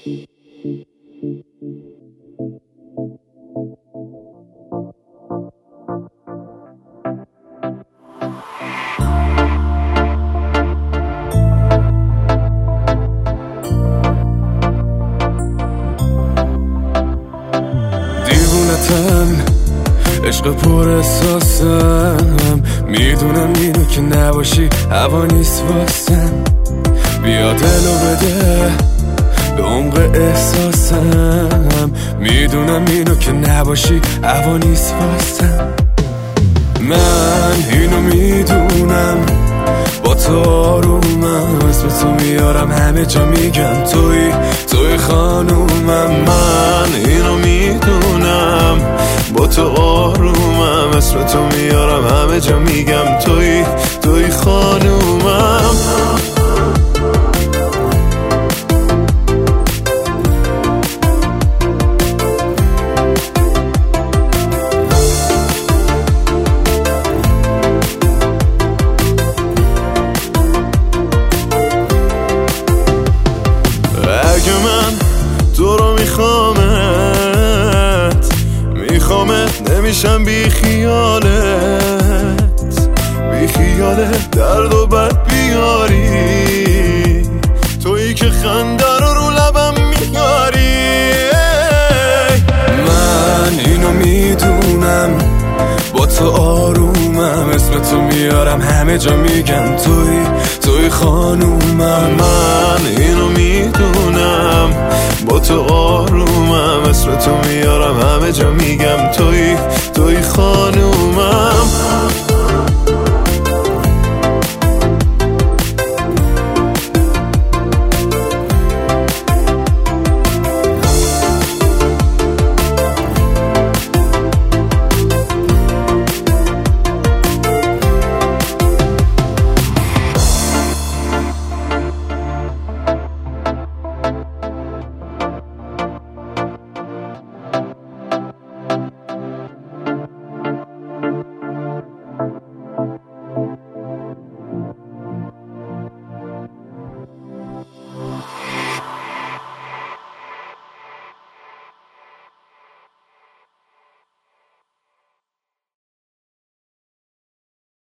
دیوونتم عشق پر احساسم، میدونم اینو که نباشی هوا نیست واسم. بیا دلو بده به عمق احساسم، میدونم اینو که نباشی هوا نیست واسم. من اینو میدونم با تو آرومم، اسم تو میارم همه جا میگم توی خانومم. من اینو میدونم با تو آرومم، اسم تو میارم همه جا میگم توی خانومم. اگه من تو رو میخوامت نمیشم بی خیالت درد و بد بیاری، تویی که خنده رو لبم میاری. من اینو میدونم با تو آرومم، اسم تو میارم همه جا میگم توی خانومم. من اینو میدونم با تو آرومم، اسم تو میارم همه جا میگم توی خانومم.